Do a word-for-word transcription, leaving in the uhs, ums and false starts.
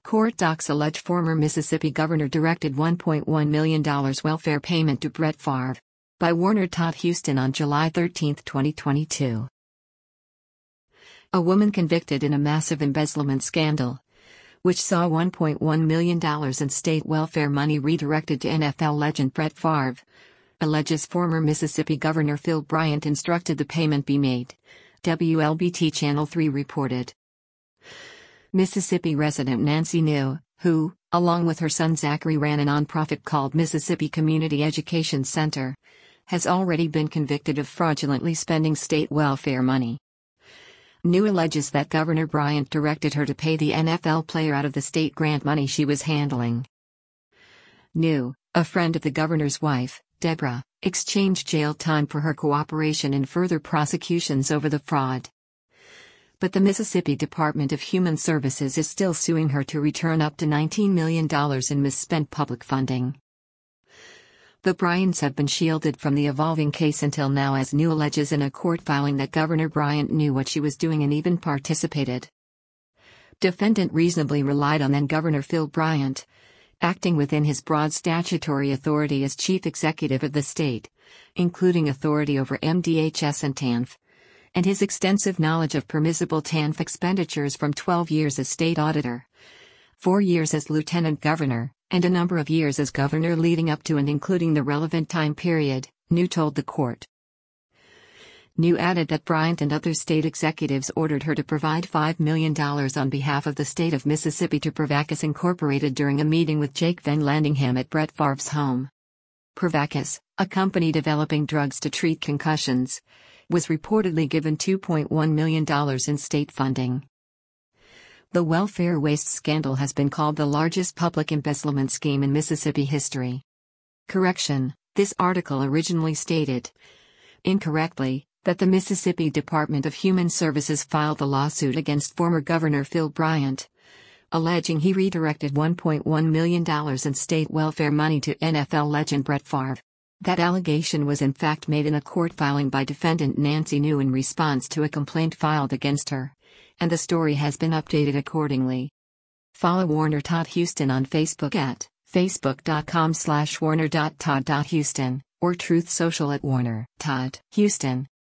Court docs allege former Mississippi governor directed one point one million dollars welfare payment to Brett Favre. By Warner Todd Houston on July thirteenth, twenty twenty-two. A woman convicted in a massive embezzlement scandal, which saw one point one million dollars in state welfare money redirected to N F L legend Brett Favre, alleges former Mississippi Governor Phil Bryant instructed the payment be made, W L B T Channel three reported. Mississippi resident Nancy New, who, along with her son Zachary, ran a nonprofit called Mississippi Community Education Center, has already been convicted of fraudulently spending state welfare money. New alleges that Governor Bryant directed her to pay the N F L player out of the state grant money she was handling. New, a friend of the governor's wife, Deborah, exchanged jail time for her cooperation in further prosecutions over the fraud. But the Mississippi Department of Human Services is still suing her to return up to nineteen million dollars in misspent public funding. The Bryants have been shielded from the evolving case until now, as New alleges in a court filing that Governor Bryant knew what she was doing and even participated. Defendant reasonably relied on then-Governor Phil Bryant, acting within his broad statutory authority as chief executive of the state, including authority over M D H S and T A N F, and his extensive knowledge of permissible T A N F expenditures from twelve years as state auditor, four years as lieutenant governor, and a number of years as governor leading up to and including the relevant time period, New told the court. New added that Bryant and other state executives ordered her to provide five million dollars on behalf of the state of Mississippi to Prevacus Incorporated during a meeting with Jake Van Landingham at Brett Favre's home. Prevacus, a company developing drugs to treat concussions, was reportedly given two point one million dollars in state funding. The welfare waste scandal has been called the largest public embezzlement scheme in Mississippi history. Correction, this article originally stated, incorrectly, that the Mississippi Department of Human Services filed a lawsuit against former Governor Phil Bryant, alleging he redirected one point one million dollars in state welfare money to N F L legend Brett Favre. That allegation was in fact made in a court filing by defendant Nancy New in response to a complaint filed against her, and the story has been updated accordingly. Follow Warner Todd Houston on Facebook at facebook.com slash warner.todd.houston or Truth Social at Warner Todd Houston.